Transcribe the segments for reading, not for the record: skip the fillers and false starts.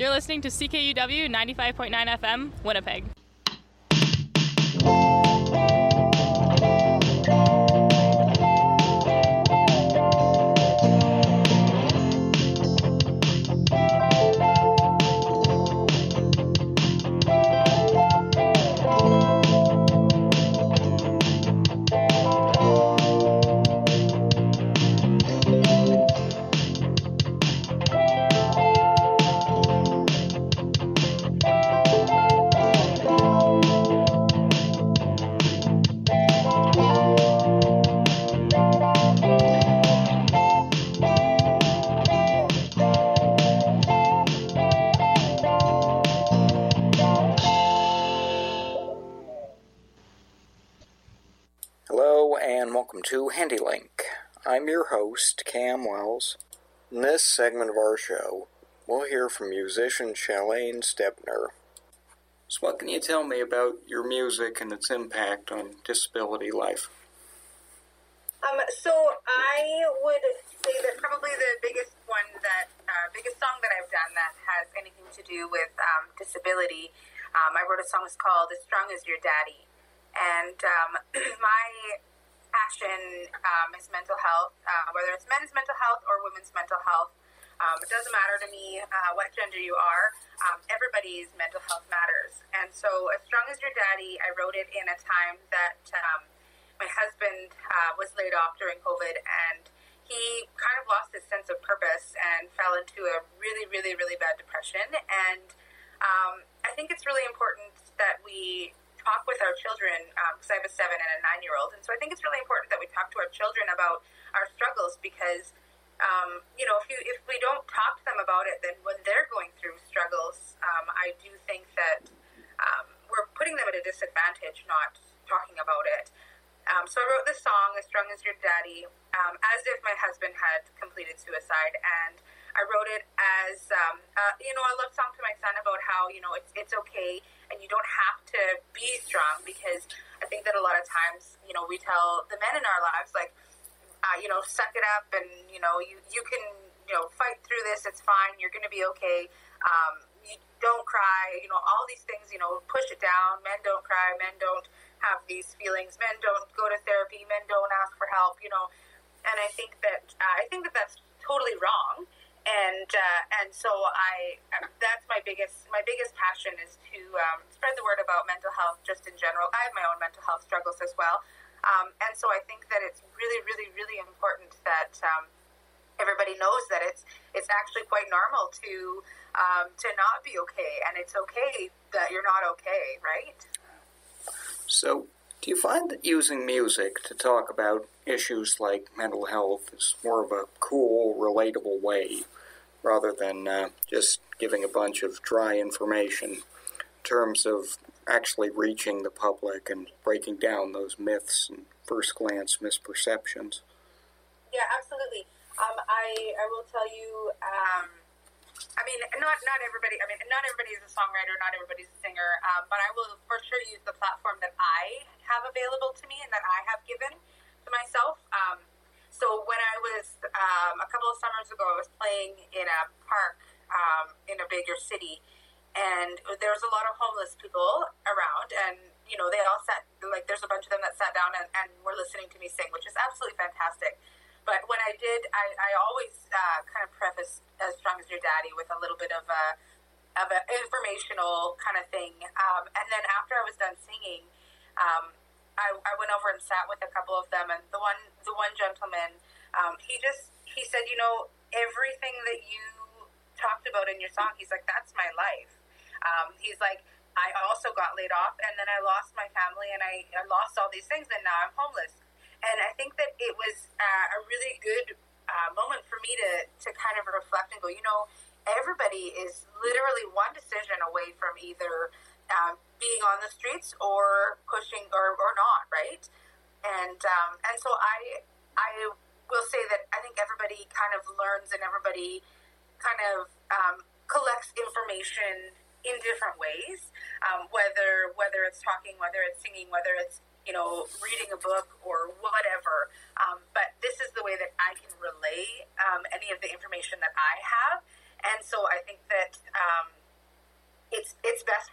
you're listening to CKUW 95.9 FM, Winnipeg. Hello and welcome to HandyLink. I'm your host, Cam Wells. In this segment of our show, we'll hear from musician Shalane Stebner. So what can you tell me about your music and its impact on disability life? So I would say that probably the biggest song that I've done that has anything to do with disability, I wrote a song that's called As Strong as Your Daddy. And my passion is mental health, whether it's men's mental health or women's mental health. It doesn't matter to me what gender you are. Everybody's mental health matters. And so As Strong as Your Daddy, I wrote it in a time that my husband was laid off during COVID, and he kind of lost his sense of purpose and fell into a really, really, really bad depression. And I think it's really important that we talk with our children, because I have a 7 and a 9-year-old, and so I think it's really important that we talk to our children about our struggles, because if we don't talk to them about it, then when they're going through struggles, I do think that we're putting them at a disadvantage not talking about it. So I wrote this song, As Strong as Your Daddy, as if my husband had completed suicide, and I wrote it as a love song to my son about how it's okay and you don't have to be strong, because I think that a lot of times we tell the men in our lives, like, suck it up, and you can fight through this, it's fine, you're going to be okay, you don't cry, all these things, push it down. Men don't cry, men don't have these feelings, men don't go to therapy, men don't ask for help, and I think that that's totally wrong. And so that's my biggest passion is to spread the word about mental health just in general. I have my own mental health struggles as well. And so I think that it's really, really, really important that everybody knows that it's actually quite normal to not be okay, and it's okay that you're not okay, right? So, do you find that using music to talk about issues like mental health is more of a cool, relatable way, rather than just giving a bunch of dry information, in terms of actually reaching the public and breaking down those myths and first-glance misperceptions? Yeah, absolutely. I will tell you, not everybody is a songwriter, not everybody's a singer, but I will for sure use the platform that I have available to me and that I have given to myself. So when I was, a couple of summers ago, I was playing in a park in a bigger city, and there was a lot of homeless people around, and they all sat, like, there's a bunch of them that sat down and were listening to me sing, which is absolutely fantastic. But when I did, I always kind of preface As Strong as Your Daddy with a little bit of an informational kind of thing. And then after I was done singing, I went over and sat with a couple of them, and the one gentleman, he said, everything that you talked about in your song, he's like, that's my life. He's like, I also got laid off, and then I lost my family, and I lost all these things, and now I'm homeless. And I think that it was a really good moment for me to kind of reflect and go, everybody is literally one decision away from either being on the streets or pushing or not, right? And so I will say that I think everybody kind of learns and everybody kind of collects information in different ways, whether it's talking, whether it's singing, whether it's reading a book or whatever. But this is the way that I can relay any of the information that I have. And so I think that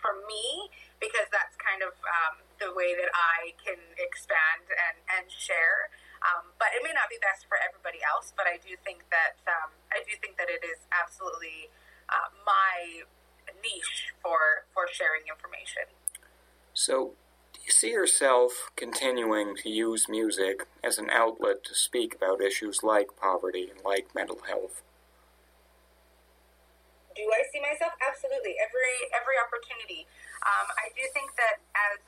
for me, because that's kind of the way that I can expand and share. But it may not be best for everybody else. But I do think that it is absolutely my niche for sharing information. So, do you see yourself continuing to use music as an outlet to speak about issues like poverty and like mental health? Do I see myself? Absolutely. Every opportunity. I do think that as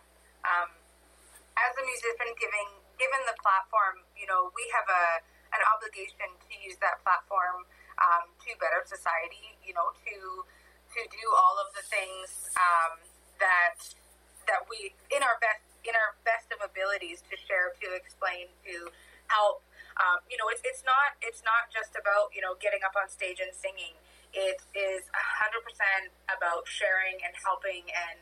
a musician, given the platform, we have an obligation to use that platform to better society. To do all of the things that we in our best of abilities to share, to explain, to help. It's not just about getting up on stage and singing. It is 100% about sharing and helping and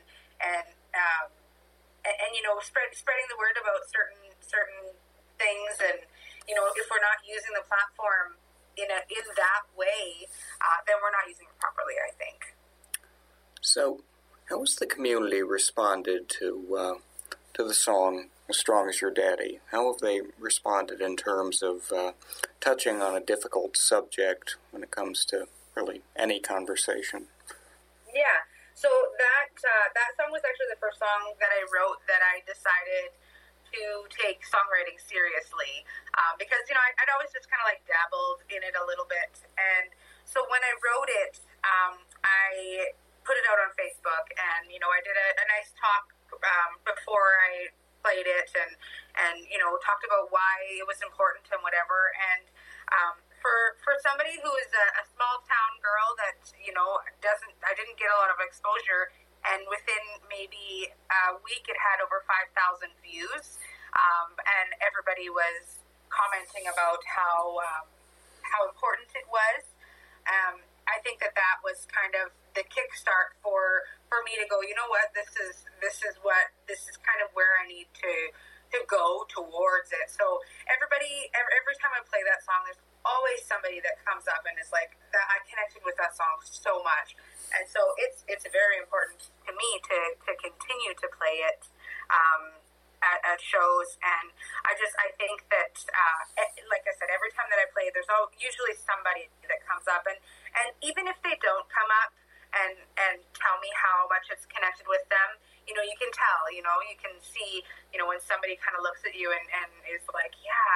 spreading the word about certain things. And if we're not using the platform in that way, then we're not using it properly, I think. So, how has the community responded to the song "As Strong as Your Daddy"? How have they responded in terms of touching on a difficult subject when it comes to really any conversation? Yeah. So that song was actually the first song that I wrote that I decided to take songwriting seriously, because I'd always just kind of like dabbled in it a little bit, and so when I wrote it, I put it out on Facebook, and I did a nice talk before I played it, and talked about why it was important and whatever, and for somebody who is a small town girl that I didn't get a lot of exposure, and within maybe a week it had over 5,000 views, and everybody was commenting about how important it was. I think that was kind of the kickstart for me to go, this is kind of where I need to go towards it. So every time I play that song, there's always somebody that comes up and is like, that I connected with that song so much. And so it's very important to me to continue to play it at shows. And I think that, like I said, every time that I play, there's usually somebody that comes up, and even if they don't come up and tell me how much it's connected with them, you can tell, you can see, when somebody kind of looks at you and is like,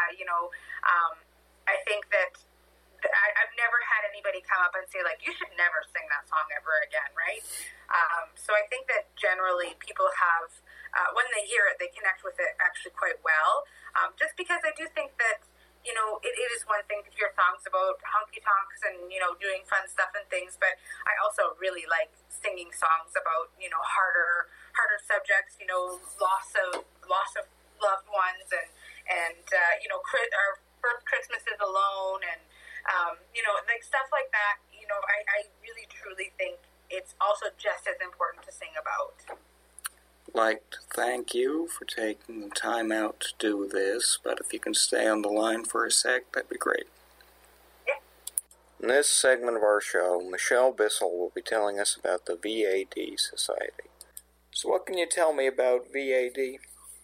I think that I've never had anybody come up and say, like, you should never sing that song ever again, right? So I think that generally people have, when they hear it, they connect with it actually quite well. Just because I do think that, it is one thing to hear songs about honky-tonks and, doing fun stuff and things, but I also really like singing songs about, harder subjects, loss of loved ones, and our first Christmases alone, and like stuff like that. I really truly think it's also just as important to sing about. Like to thank you for taking the time out to do this, but if you can stay on the line for a sec, that'd be great. Yeah. In this segment of our show, Michelle Bissell will be telling us about the VAD Society. So what can you tell me about VAD?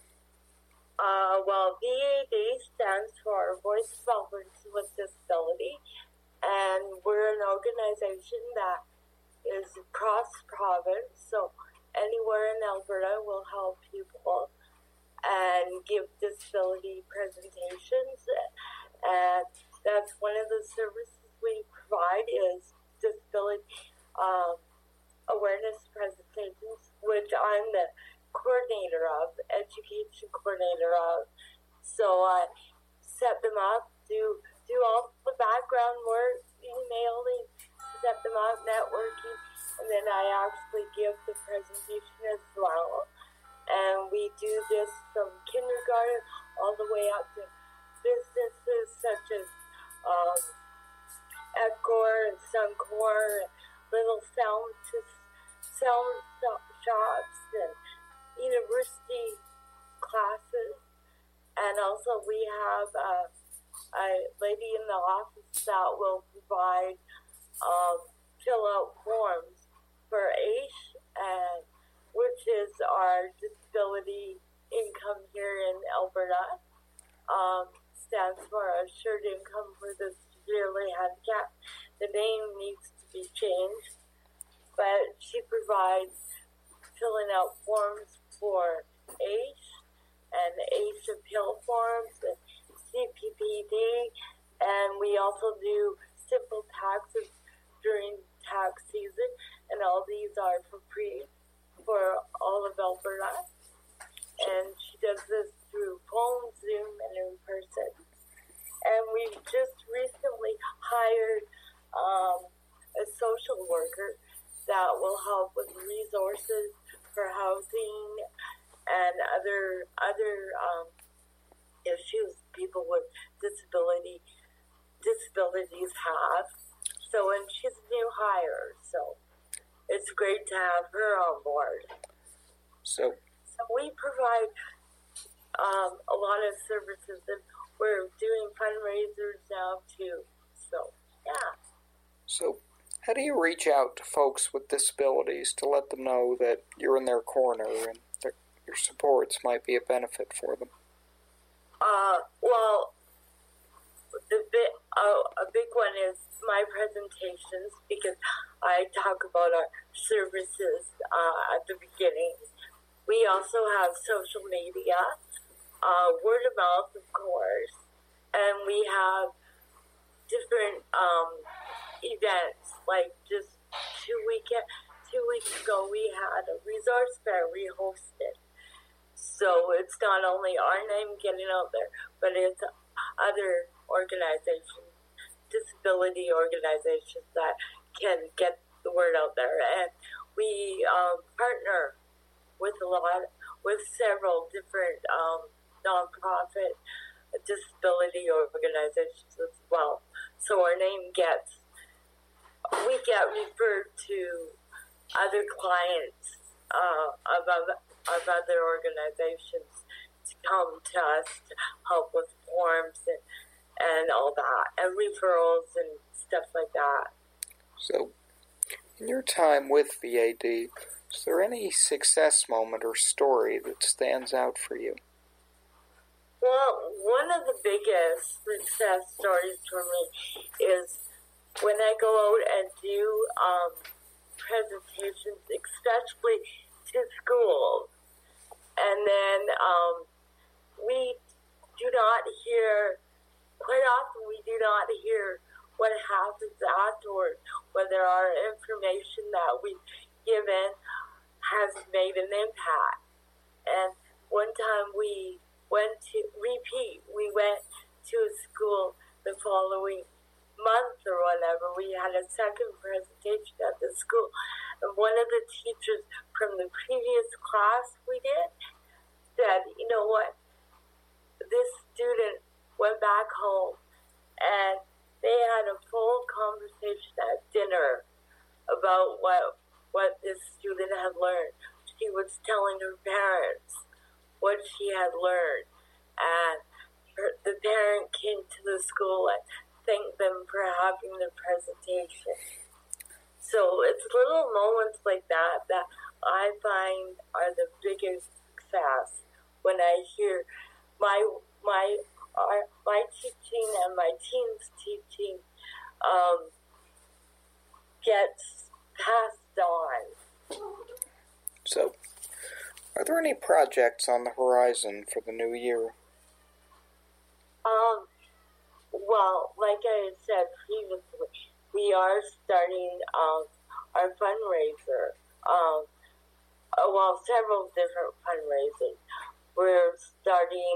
Well, VAD stands for Voice of Persons with Disability, and we're an organization that is cross-province, so anywhere in Alberta will help people and give disability presentations, and that's one of the services we provide is disability awareness presentations, which I'm the coordinator of, education coordinator of. So I set them up, do all the background work, emailing, set them up, networking, and then I actually give the presentation as well. And we do this from kindergarten all the way up to businesses such as Ecor and Suncor, little sound shops and university classes. And also we have a lady in the office that will provide fill out forms for AISH and which is our disability income here in Alberta. Stands for Assured Income for the Severely Handicapped. The name needs to be changed, but she provides filling out forms for ACE and ACE appeal forms and CPPD, and we also do simple taxes during tax season, and all these are for free for all of Alberta. And she does this through phone, Zoom, and in person. And we just recently hired a social worker that will help with resources for housing and other issues people with disabilities have. So, and she's a new hire, so it's great to have her on board. So we provide a lot of services, and we're doing fundraisers now too. So, yeah. So, how do you reach out to folks with disabilities to let them know that you're in their corner and that your supports might be a benefit for them? Well, a big one is my presentations, because I talk about our services at the beginning. We also have social media, word of mouth, of course, and we have different events. Like just 2 weeks ago, we had a resource fair we hosted. So it's not only our name getting out there, but it's other organizations, disability organizations that can get the word out there. And we partner with several different nonprofit disability organizations as well. So our name we get referred to other clients of other organizations to come to us to help with forms and all that, and referrals and stuff like that. So, in your time with VAD, is there any success moment or story that stands out for you? Well, one of the biggest success stories for me is when I go out and do presentations, especially to schools, and then quite often we do not hear what happens afterwards, whether our information that we've given has made an impact. And one time we went to a school the following month or whatever. We had a second presentation at the school, and one of the teachers from the previous class we did said, you know what, this student went back home and they had a full conversation at dinner about what this student had learned. She was telling her parents what she had learned, and the parent came to the school and thanked them for having the presentation. So it's little moments like that I find are the biggest success when I hear my teaching and my team's teaching gets passed on. So, are there any projects on the horizon for the new year? Well, like I said previously, we are starting our fundraiser. Several different fundraisers. We're starting,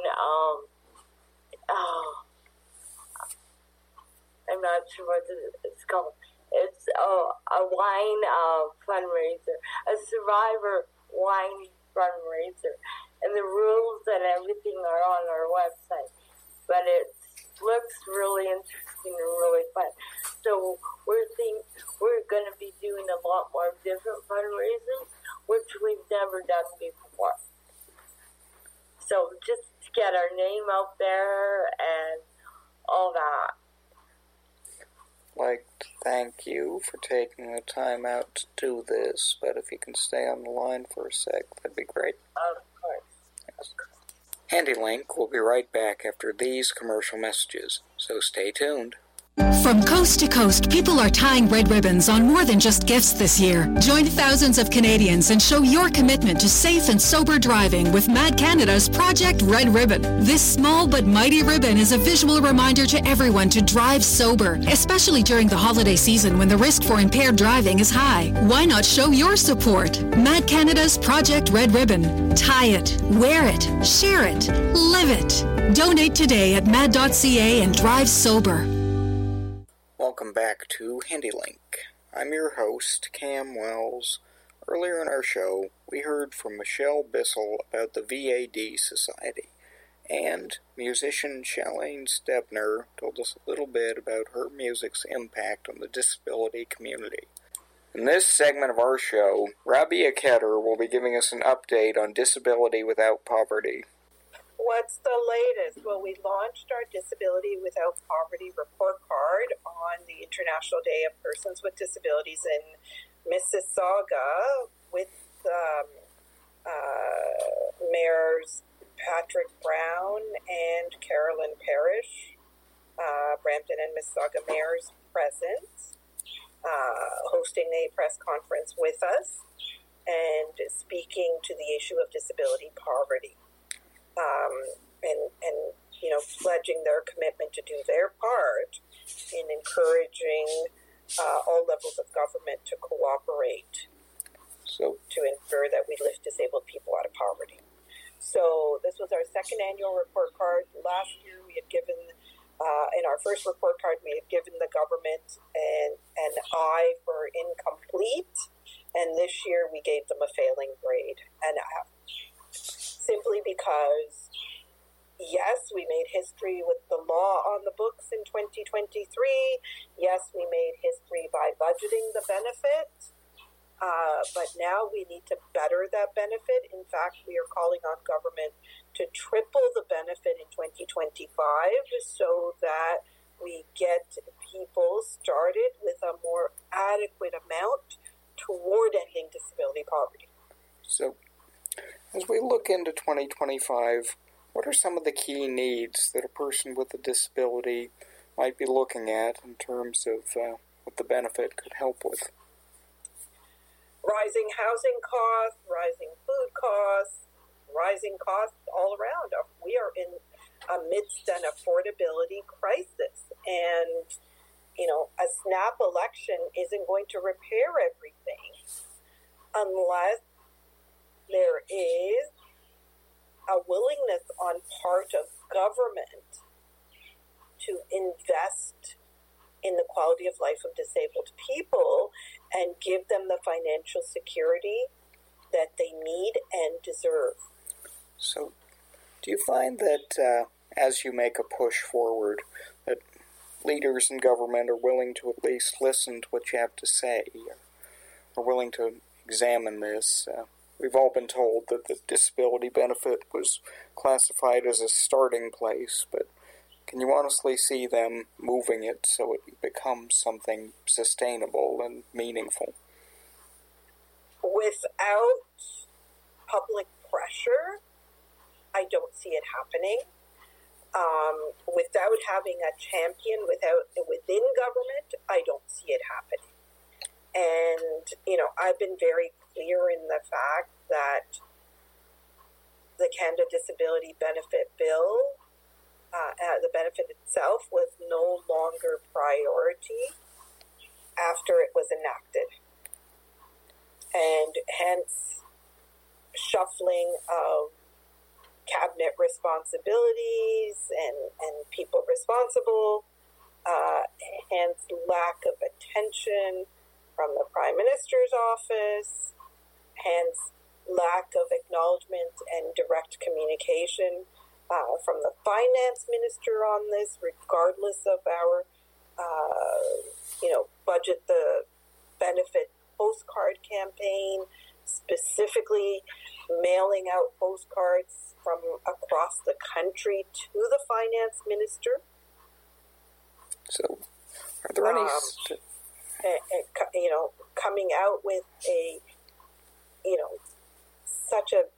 I'm not sure what it's called. It's a wine fundraiser, a survivor wine fundraiser. And the rules and everything are on our website. But it looks really interesting and really fun. So we're going to be doing a lot more different fundraisers, which we've never done before. So just to get our name out there and all that. Like thank you for taking the time out to do this, but if you can stay on the line for a sec, that'd be great. Of course. Yes. HandyLink will be right back after these commercial messages, so stay tuned. From coast to coast, people are tying red ribbons on more than just gifts this year. Join thousands of Canadians and show your commitment to safe and sober driving with Mad Canada's Project Red Ribbon. This small but mighty ribbon is a visual reminder to everyone to drive sober, especially during the holiday season when the risk for impaired driving is high. Why not show your support? Mad Canada's Project Red Ribbon. Tie it, wear it, share it, live it. Donate today at mad.ca and drive sober. Welcome back to HandyLink. I'm your host, Cam Wells. Earlier in our show, we heard from Michelle Bissell about the VAD Society, and musician Shalane Stebner told us a little bit about her music's impact on the disability community. In this segment of our show, Rabia Ketter will be giving us an update on Disability Without Poverty. What's the latest? Well, we launched our Disability Without Poverty report card on the International Day of Persons with Disabilities in Mississauga with Mayors Patrick Brown and Carolyn Parrish, Brampton and Mississauga mayors present, hosting a press conference with us and speaking to the issue of disability poverty. And pledging their commitment to do their part in encouraging all levels of government to cooperate to ensure that we lift disabled people out of poverty. So this was our second annual report card. Last year we had given, in our first report card, we had given the government an I for incomplete, and this year we gave them a failing grade, an F. Simply because, yes, we made history with the law on the books in 2023. Yes, we made history by budgeting the benefit. But now we need to better that benefit. In fact, we are calling on government to triple the benefit in 2025 so that we get people started with a more adequate amount toward ending disability poverty. So, as we look into 2025, what are some of the key needs that a person with a disability might be looking at in terms of what the benefit could help with? Rising housing costs, rising food costs, rising costs all around. We are in amidst an affordability crisis, and a snap election isn't going to repair everything unless there is a willingness on part of government to invest in the quality of life of disabled people and give them the financial security that they need and deserve. So, do you find that as you make a push forward, that leaders in government are willing to at least listen to what you have to say, are willing to examine this? We've all been told that the disability benefit was classified as a starting place, but can you honestly see them moving it so it becomes something sustainable and meaningful? Without public pressure, I don't see it happening. Without having a champion within government, I don't see it happening. And, I've been very clear in the fact that the Canada Disability Benefit Bill, the benefit itself, was no longer priority after it was enacted. And hence, shuffling of cabinet responsibilities and people responsible, hence lack of attention from the Prime Minister's office, hence lack of acknowledgement and direct communication from the Finance Minister on this, regardless of our, budget the benefit postcard campaign, specifically mailing out postcards from across the country to the Finance Minister. So, are there any coming out with such a,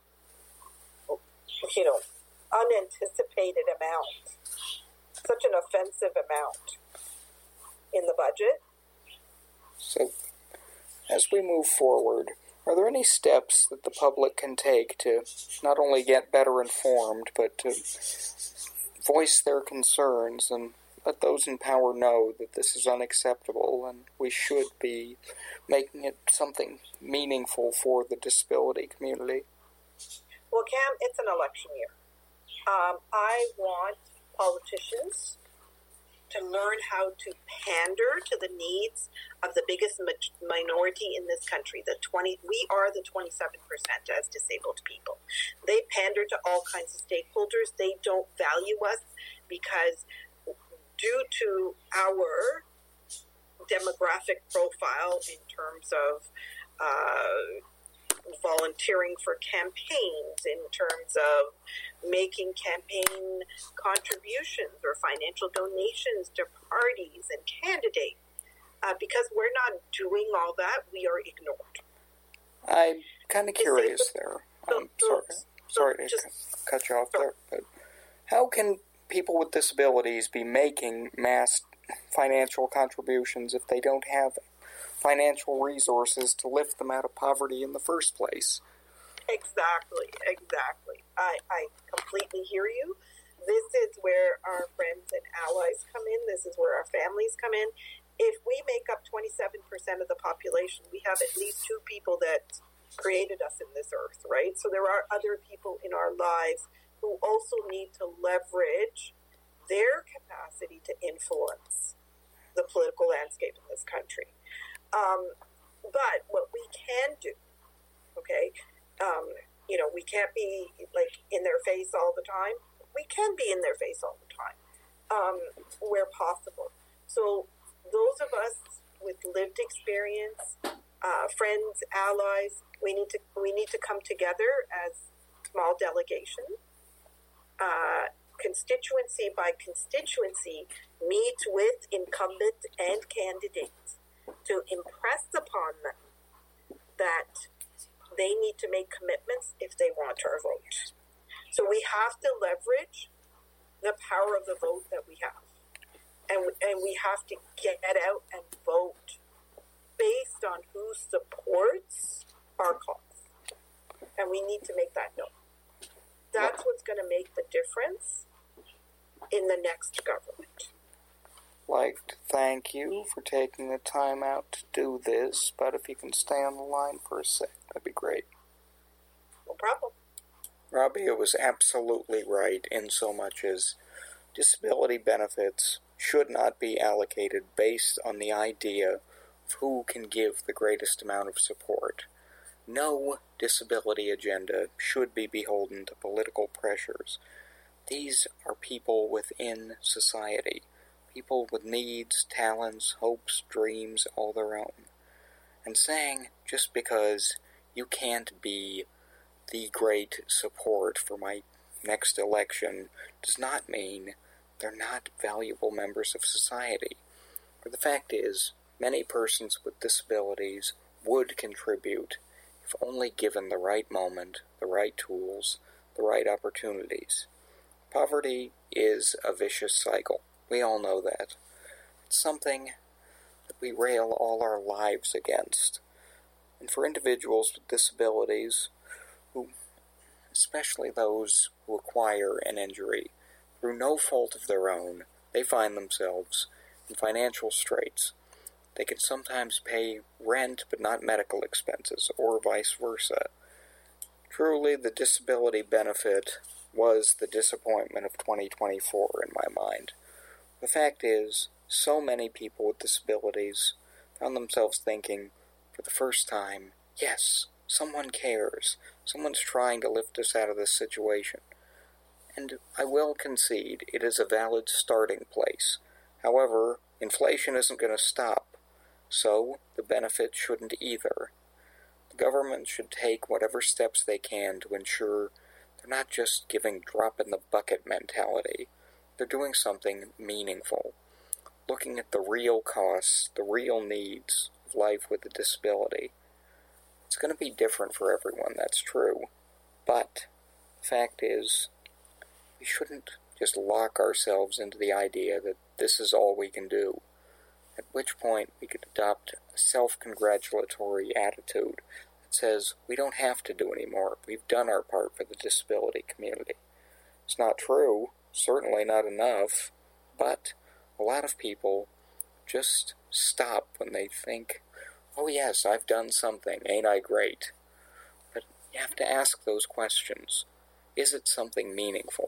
unanticipated amount, such an offensive amount in the budget. So, as we move forward, are there any steps that the public can take to not only get better informed, but to voice their concerns and let those in power know that this is unacceptable and we should be making it something meaningful for the disability community? Well, Cam, it's an election year. I want politicians to learn how to pander to the needs of the biggest minority in this country. We are the 27% as disabled people. They pander to all kinds of stakeholders. They don't value us because due to our demographic profile in terms of volunteering for campaigns, in terms of making campaign contributions or financial donations to parties and candidates. Because we're not doing all that, we are ignored. I'm kind of curious there. I'm sorry to cut you off there, but how can people with disabilities be making mass financial contributions if they don't have financial resources to lift them out of poverty in the first place? Exactly. I completely hear you. This is where our friends and allies come in. This is where our families come in. If we make up 27% of the population, we have at least two people that created us in this earth, right? So there are other people in our lives who also need to leverage their capacity to influence the political landscape in this country. But what we can do, okay, we can't be like in their face all the time. We can be in their face all the time, where possible. So those of us with lived experience, friends, allies, we need to come together as small delegation, constituency by constituency, meet with incumbents and candidates to impress upon them that they need to make commitments if they want our vote. So we have to leverage the power of the vote that we have. And we have to get out and vote based on who supports our cause. And we need to make that known. That's what's going to make the difference in the next government. Like to thank you for taking the time out to do this, but if you can stay on the line for a sec, that'd be great. No problem. Rabia was absolutely right in so much as disability benefits should not be allocated based on the idea of who can give the greatest amount of support. No disability agenda should be beholden to political pressures. These are people within society, people with needs, talents, hopes, dreams, all their own. And saying just because you can't be the great support for my next election does not mean they're not valuable members of society. For the fact is, many persons with disabilities would contribute if only given the right moment, the right tools, the right opportunities. Poverty is a vicious cycle. We all know that. It's something that we rail all our lives against. And for individuals with disabilities, who, especially those who acquire an injury, through no fault of their own, they find themselves in financial straits. They can sometimes pay rent but not medical expenses, or vice versa. Truly, the disability benefit was the disappointment of 2024 in my mind. The fact is, so many people with disabilities found themselves thinking, for the first time, yes, someone cares. Someone's trying to lift us out of this situation. And I will concede it is a valid starting place. However, inflation isn't going to stop, so the benefit shouldn't either. The government should take whatever steps they can to ensure they're not just giving drop-in-the-bucket mentality. They're doing something meaningful. looking at the real costs, the real needs of life with a disability. It's going to be different for everyone, that's true. But the fact is, we shouldn't just lock ourselves into the idea that this is all we can do, at which point we could adopt a self-congratulatory attitude that says we don't have to do any more. We've done our part for the disability community. It's not true, certainly not enough, but a lot of people just stop when they think, oh yes, I've done something, ain't I great? But you have to ask those questions. Is it something meaningful?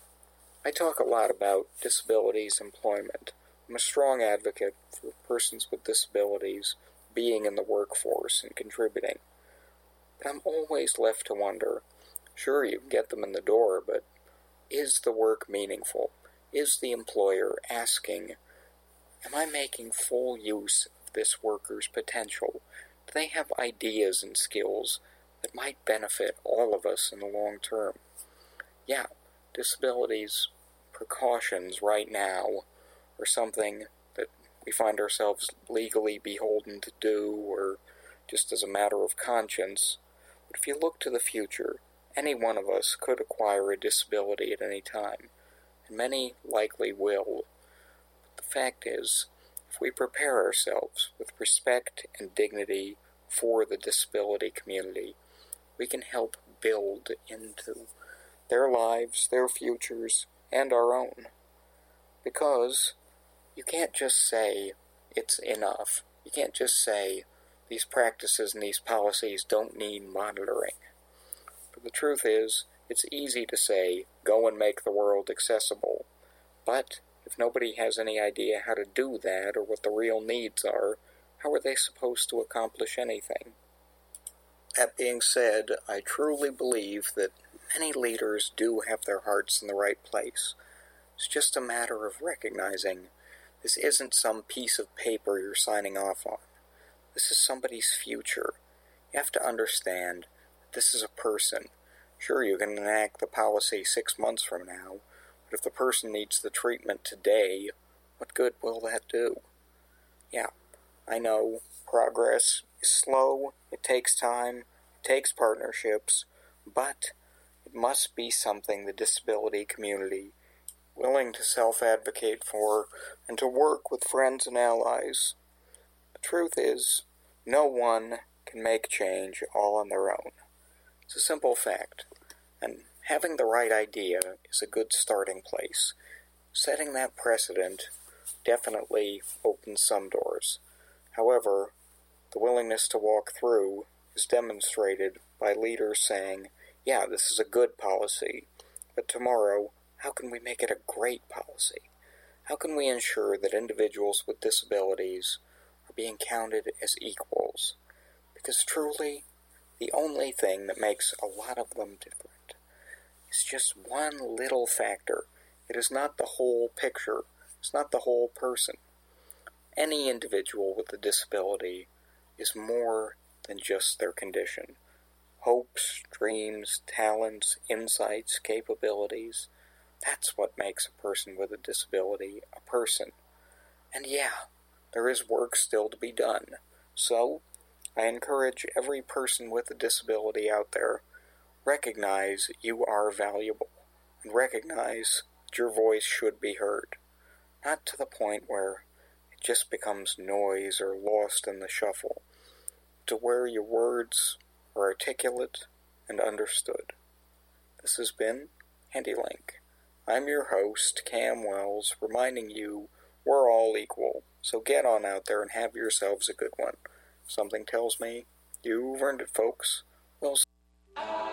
I talk a lot about disabilities employment. I'm a strong advocate for persons with disabilities being in the workforce and contributing. But I'm always left to wonder, sure, you can get them in the door, but is the work meaningful? Is the employer asking, am I making full use of this worker's potential? Do they have ideas and skills that might benefit all of us in the long term? Yeah, disabilities precautions right now are something that we find ourselves legally beholden to do, or just as a matter of conscience. But if you look to the future, any one of us could acquire a disability at any time, and many likely will. But the fact is, if we prepare ourselves with respect and dignity for the disability community, we can help build into their lives, their futures, and our own. Because you can't just say it's enough. You can't just say these practices and these policies don't need monitoring. But the truth is, it's easy to say, go and make the world accessible. But if nobody has any idea how to do that or what the real needs are, how are they supposed to accomplish anything? That being said, I truly believe that many leaders do have their hearts in the right place. It's just a matter of recognizing this isn't some piece of paper you're signing off on. This is somebody's future. You have to understand that this is a person. Sure, you can enact the policy 6 months from now, but if the person needs the treatment today, what good will that do? Yeah, I know progress is slow, it takes time, it takes partnerships, but it must be something the disability community willing to self-advocate for and to work with friends and allies. The truth is, no one can make change all on their own. It's a simple fact, and having the right idea is a good starting place. Setting that precedent definitely opens some doors. However, the willingness to walk through is demonstrated by leaders saying, yeah, this is a good policy, but tomorrow, how can we make it a great policy? How can we ensure that individuals with disabilities are being counted as equals? Because truly, the only thing that makes a lot of them different is just one little factor. It is not the whole picture. It's not the whole person. Any individual with a disability is more than just their condition. Hopes, dreams, talents, insights, capabilities. That's what makes a person with a disability a person. And yeah, there is work still to be done. So, I encourage every person with a disability out there, recognize you are valuable, and recognize that your voice should be heard. Not to the point where it just becomes noise or lost in the shuffle, to where your words are articulate and understood. This has been HandyLink. I'm your host, Cam Wells, reminding you we're all equal, so get on out there and have yourselves a good one. Something tells me you've earned it, folks. We'll see.